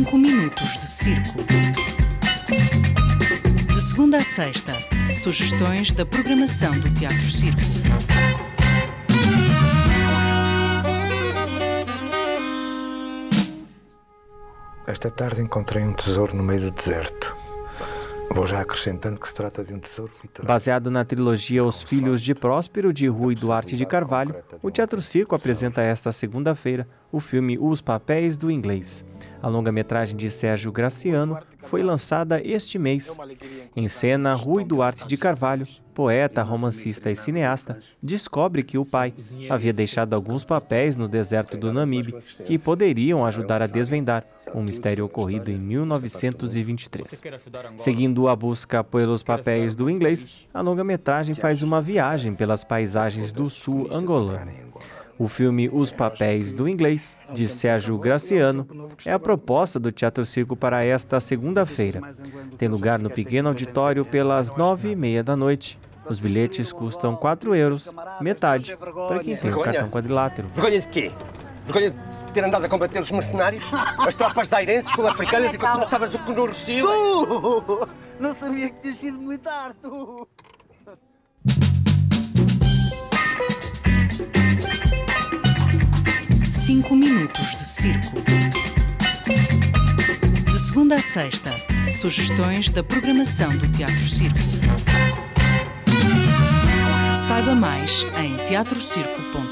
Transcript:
5 minutos de circo. De segunda a sexta, sugestões da programação do Teatro Circo. Esta tarde encontrei um tesouro no meio do deserto. Vou já acrescentando que se trata de um tesouro literário. Baseado na trilogia Os Filhos de Próspero, de Rui Duarte de Carvalho, o Teatro Circo apresenta esta segunda-feira o filme Os Papéis do Inglês. A longa-metragem de Sérgio Graciano foi lançada este mês. Em cena, Rui Duarte de Carvalho, poeta, romancista e cineasta, descobre que o pai havia deixado alguns papéis no deserto do Namibe que poderiam ajudar a desvendar um mistério ocorrido em 1923. Seguindo a busca pelos papéis do inglês, a longa-metragem faz uma viagem pelas paisagens do sul angolano. O filme Os Papéis do Inglês, de Sérgio Graciano, é a proposta do Teatro Circo para esta segunda-feira. Tem lugar no pequeno auditório pelas 9h30 da noite. Os bilhetes custam €4, metade para quem tem o cartão quadrilátero. Vergonha de quê? Vergonha de ter andado a combater os mercenários? As tropas zairenses, sul-africanas, e que tu não sabes o que no Recio? Tu! Não sabia que tinhas sido militar, tu! Cinco minutos de circo. De segunda a sexta, sugestões da programação do Teatro Circo. Saiba mais em teatrocirco.pt.